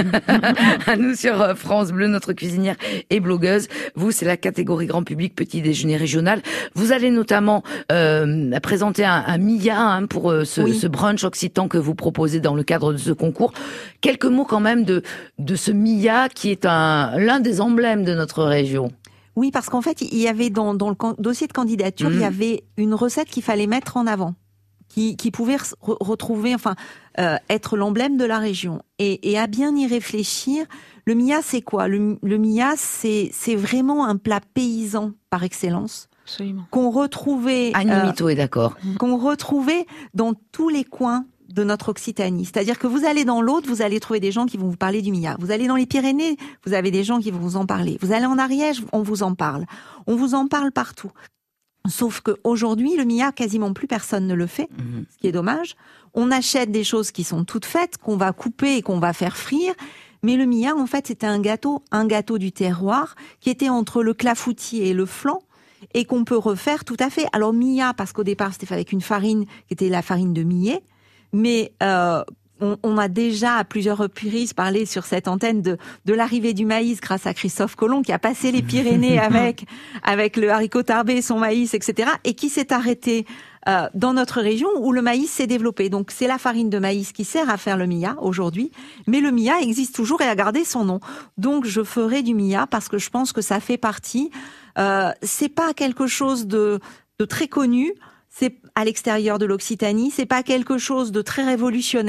à nous sur euh, France Bleu, notre cuisinière et blogueuse. Vous, c'est la catégorie grand public petit déjeuner régional. Vous allez notamment euh, présenter un, un M I A hein, pour euh, ce, oui. ce brunch occitan que vous proposez dans le cadre de ce concours. Quelques mots quand même de, de ce M I A qui est un l'un des emblèmes de notre région. Oui, parce qu'en fait, il y avait dans, dans le dossier de candidature, mmh. il y avait une recette qu'il fallait mettre en avant, qui, qui pouvait re- retrouver, enfin, euh, être l'emblème de la région. Et, et à bien y réfléchir, le M I A, c'est quoi ? Le, le M I A, c'est, c'est vraiment un plat paysan par excellence. Absolument. Qu'on retrouvait... Annie euh, Mito est d'accord. Qu'on retrouvait dans tous les coins de notre Occitanie. C'est-à-dire que vous allez dans l'Aude, vous allez trouver des gens qui vont vous parler du M I A. Vous allez dans les Pyrénées, vous avez des gens qui vont vous en parler. Vous allez en Ariège, on vous en parle. On vous en parle partout. Sauf qu'aujourd'hui, le M I A, quasiment plus personne ne le fait, mmh. ce qui est dommage. On achète des choses qui sont toutes faites, qu'on va couper et qu'on va faire frire. Mais le M I A, en fait, c'était un gâteau, un gâteau du terroir, qui était entre le clafoutis et le flan, et qu'on peut refaire tout à fait. Alors M I A, parce qu'au départ, c'était fait avec une farine qui était la farine de millet. Mais euh, on, on a déjà à plusieurs reprises parlé sur cette antenne de, de l'arrivée du maïs grâce à Christophe Colomb qui a passé les Pyrénées avec avec le haricot tarbé, son maïs, et cetera et qui s'est arrêté euh, dans notre région où le maïs s'est développé. Donc c'est la farine de maïs qui sert à faire le M I A aujourd'hui, mais le M I A existe toujours et a gardé son nom. Donc je ferai du M I A parce que je pense que ça fait partie. Euh, c'est pas quelque chose de, de très connu. C'est à l'extérieur de l'Occitanie, c'est pas quelque chose de très révolutionnaire,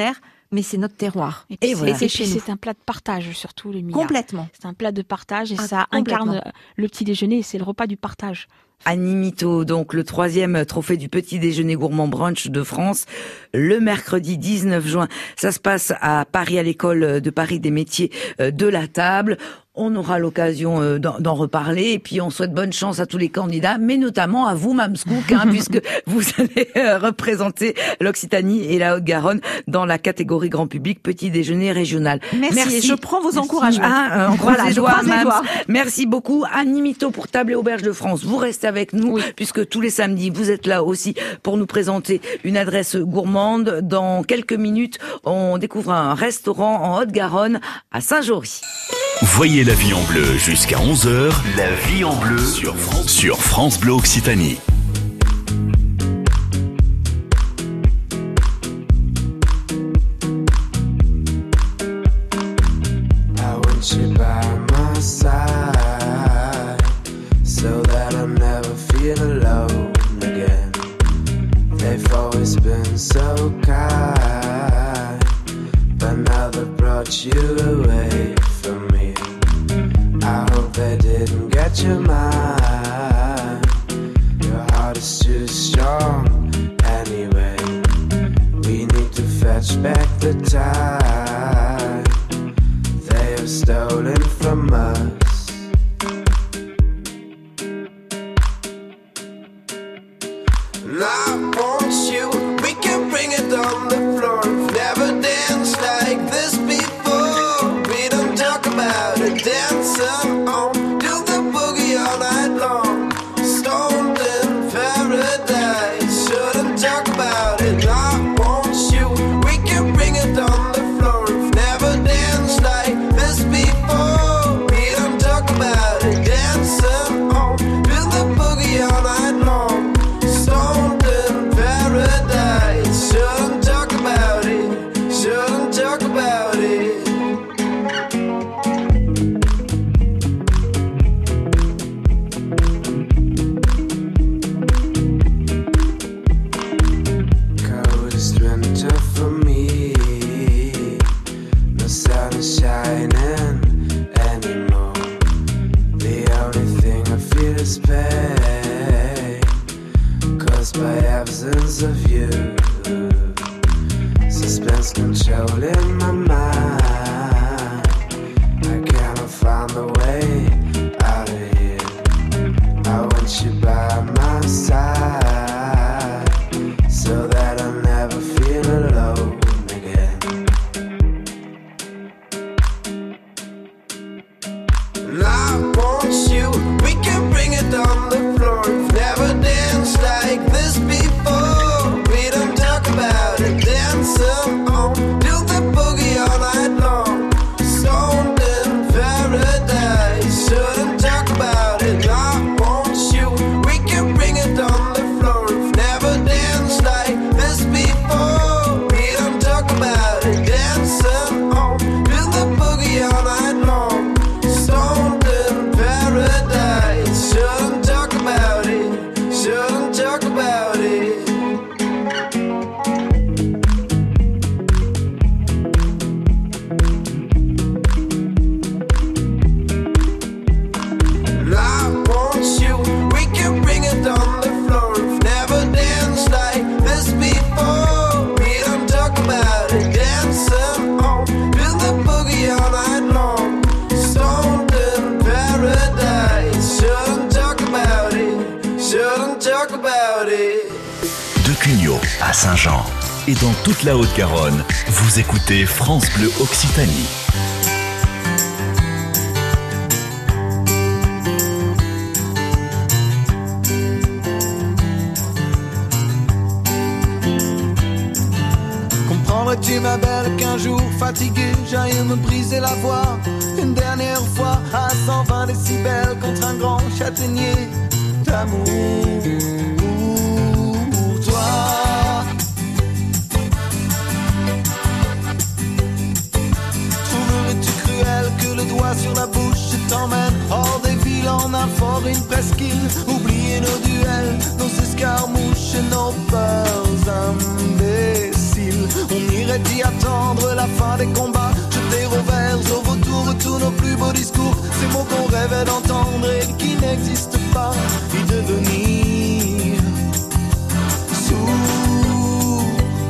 mais c'est notre terroir. Et puis, et c'est, voilà. et puis c'est un plat de partage, surtout le mia. Complètement. C'est un plat de partage et Ah, ça incarne le petit déjeuner, c'est le repas du partage. Annie Mito, donc le troisième trophée du petit déjeuner gourmand brunch de France, le mercredi dix-neuf juin. Ça se passe à Paris, à l'école de Paris des métiers de la table. On aura l'occasion d'en, d'en reparler et puis on souhaite bonne chance à tous les candidats, mais notamment à vous, Mams Cook, hein, puisque vous allez représenter l'Occitanie et la Haute-Garonne dans la catégorie grand public petit déjeuner régional. Merci, Merci. je prends vos encouragements. Ah, on voilà, croise les je doigts, croise les Mams. doigts. Merci beaucoup. Annie Mito pour Table et Auberge de France. Vous restez avec nous, oui, puisque tous les samedis, vous êtes là aussi pour nous présenter une adresse gourmande. Dans quelques minutes, on découvre un restaurant en Haute-Garonne à Saint-Jory. Voyez la vie en bleu jusqu'à onze heures. La vie en bleu sur France, sur France Bleu Occitanie. I want you by my side so that I never feel alone again. They've always been so kind, but now they've brought you away from me. I hope they didn't get your mind. Your heart is too strong anyway. We need to fetch back the time they have stolen from us. And I want you, we can bring it on the floor. We've never danced like this before. We don't talk about it, dancing on, do the boogie all night long. Stoned in paradise, shouldn't talk about it. I want you, we can bring it on the floor. We've never danced like this before. We don't talk about it, dancing on, do the boogie all night long. Stoned in paradise, shouldn't talk about it, shouldn't talk about it. Coldest winter for me, no sun is shining anymore. The only thing I feel is pain, caused by absence of you. Suspense controlling my mind. I cannot find the way out of here. I want you by my side so that I never feel alone again. And I want you, we can bring it on the floor. We've never danced like this before. We don't talk about it, dancing on, do the boogie all night long. Stoned in paradise, shouldn't talk about it. I want you, we can bring it on the floor. We've never danced like this before. We don't talk about it, dancing on, do the boogie all night long. Stoned in paradise, shouldn't talk about it, shouldn't talk about it. And I want you, we can bring it on the floor. We've never danced like this before. We don't talk about it, dancing on, do the boogie all night long. Stoned in paradise, shouldn't talk about it, shouldn't talk about it. De Cugnot à Saint-Jean et dans toute la Haute-Garonne, vous écoutez France Bleu Occitanie. Comprendrais-tu ma belle qu'un jour fatigué j'aille me briser la voix une dernière fois à cent vingt décibels contre un grand châtaignier d'amour pour toi. Trouverais-tu cruel que le doigt sur la bouche t'emmène hors des villes en un fort, une presqu'île? Oublier nos duels, nos escarmouches et nos peurs imbéciles. On irait y attendre n'existe pas, y devenir sourd.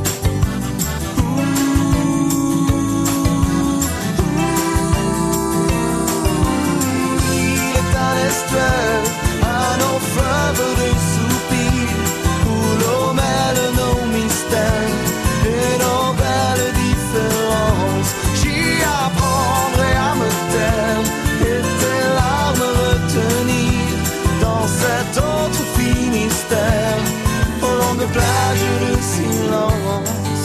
Il est un estuaire, un long fleuve de soupirs, où l'eau mêle nos mystères et nos belles différences. J'y apprendrai à me taire et tes larmes retenir dans cet autre Finistère, aux longues plages de silence.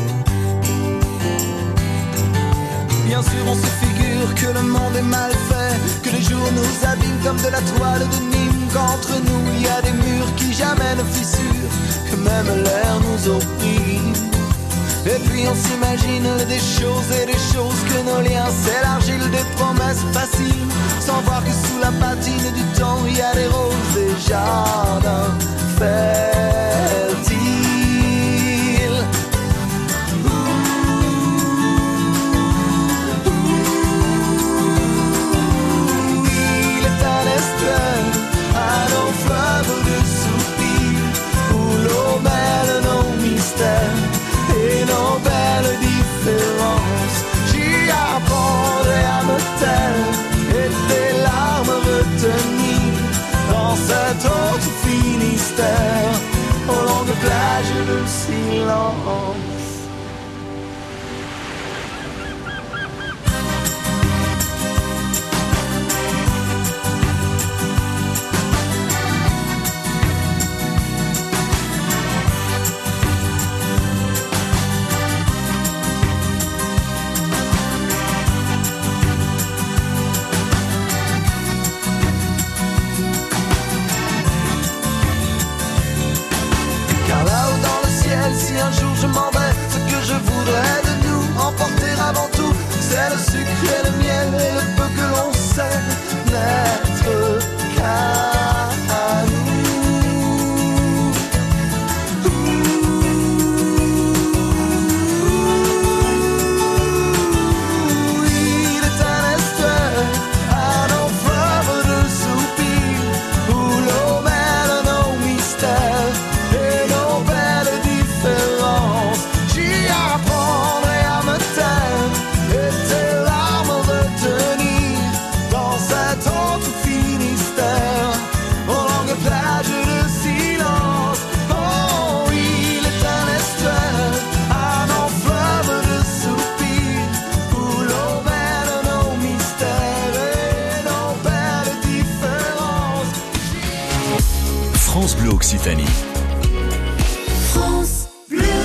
Bien sûr on se figure que le monde est mal fait, que les jours nous abîment comme de la toile de Nîmes, qu'entre nous il y a des murs qui jamais ne fissurent, que même l'air nous opprime. Et puis on s'imagine des choses et des choses, que nos liens s'élargissent, des promesses faciles, sans voir que sous la patine du temps il y a des roses et jardins fertiles. Il est un estuaire, un long fleuve de soupirs, où l'eau mêle nos mystères et nos belles différences. J'y apprendrai à me taire et tes larmes retenir dans cet autre Finistère, aux longues plages de silence. Car là-haut dans le ciel, si un jour je m'en vais, ce que je voudrais de nous emporter avant tout, c'est le sucre et le miel et le peu que l'on sait n'être qu'à nous. Il est un estuaire, un long fleuve de soupirs, où l'eau mêle nos mystères et nos belles différences. J'y apprendrai à me taire et tes larmes retenir dans cet autre Finistère, aux longues plages de silence. Oh, il est un estuaire, un long fleuve de soupirs, où l'eau mêle nos mystères et nos belles différences. France Bleu Occitanie. France Bleu.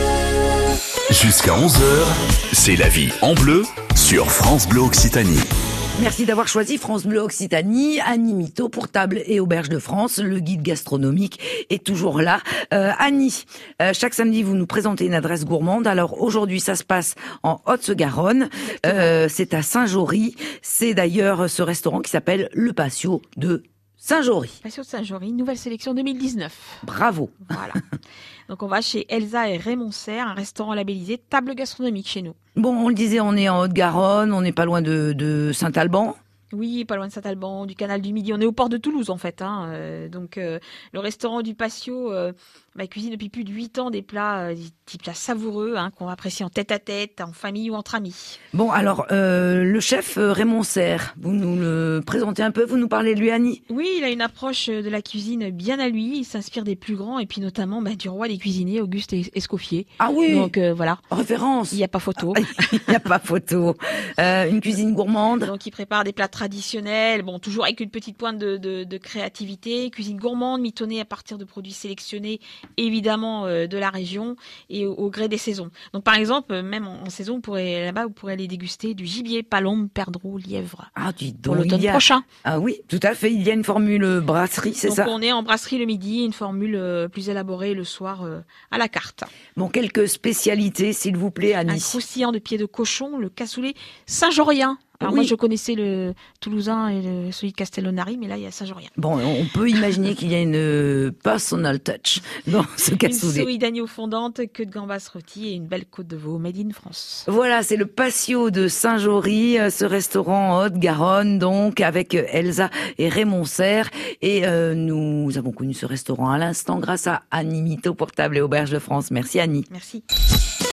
Jusqu'à onze heures, c'est la vie en bleu sur France Bleu Occitanie. Merci d'avoir choisi France Bleu Occitanie. Annie Mito pour Table et Auberge de France. Le guide gastronomique est toujours là. Euh, Annie, euh, chaque samedi, vous nous présentez une adresse gourmande. Alors aujourd'hui, ça se passe en Haute-Garonne. Euh, c'est à Saint-Jory. C'est d'ailleurs ce restaurant qui s'appelle Le Patio de Saint-Jory. Patio de Saint-Jory, nouvelle sélection deux mille dix-neuf. Bravo. Voilà. Donc on va chez Elsa et Raymond Serre, un restaurant labellisé Table gastronomique chez nous. Bon, on le disait, on est en Haute-Garonne, on n'est pas loin de, de Saint-Alban. Oui, pas loin de Saint-Alban, du canal du Midi. On est au port de Toulouse en fait. Hein. Euh, donc euh, le restaurant du Patio euh, bah, cuisine depuis plus de huit ans des plats, euh, des plats savoureux hein, qu'on va apprécier en tête-à-tête, en famille ou entre amis. Bon, alors euh, le chef euh, Raymond Serre, vous nous le présentez un peu, vous nous parlez de lui, Annie? Oui, il a une approche de la cuisine bien à lui. Il s'inspire des plus grands et puis notamment bah, du roi des cuisiniers, Auguste Escoffier. Ah oui. Donc euh, voilà. Référence. Il n'y a pas photo. Il n'y a pas photo. Euh, une cuisine gourmande. Donc il prépare des plats traditionnels, bon toujours avec une petite pointe de, de, de créativité. Cuisine gourmande, mitonnée à partir de produits sélectionnés, évidemment euh, de la région et au, au gré des saisons. Donc par exemple, même en, en saison, vous pourrez là-bas, vous pourrez aller déguster du gibier, palombe, perdreau, lièvre. Ah, dis donc. Pour l'automne il y a... prochain. Ah oui, tout à fait. Il y a une formule brasserie, c'est Donc ça? on est en brasserie le midi, une formule euh, plus élaborée le soir euh, à la carte. Bon, quelques spécialités, s'il vous plaît, Annie. Un croustillant de pied de cochon, le cassoulet saint-jorien. Alors Oui. moi, je connaissais le Toulousain et le, celui de Castellonari, mais là, il y a Saint-Jorien. Bon, on peut imaginer qu'il y a une euh, personal touch dans ce Une cassoulet. souris d'agneau fondante, queue de gambas rôtie et une belle côte de veau made in France. Voilà, c'est le patio de Saint-Jory, euh, ce restaurant en Haute-Garonne, donc, avec euh, Elsa et Raymond Serre. Et euh, nous avons connu ce restaurant à l'instant grâce à Annie Mito pour Table et Auberge de France. Merci Annie. Merci.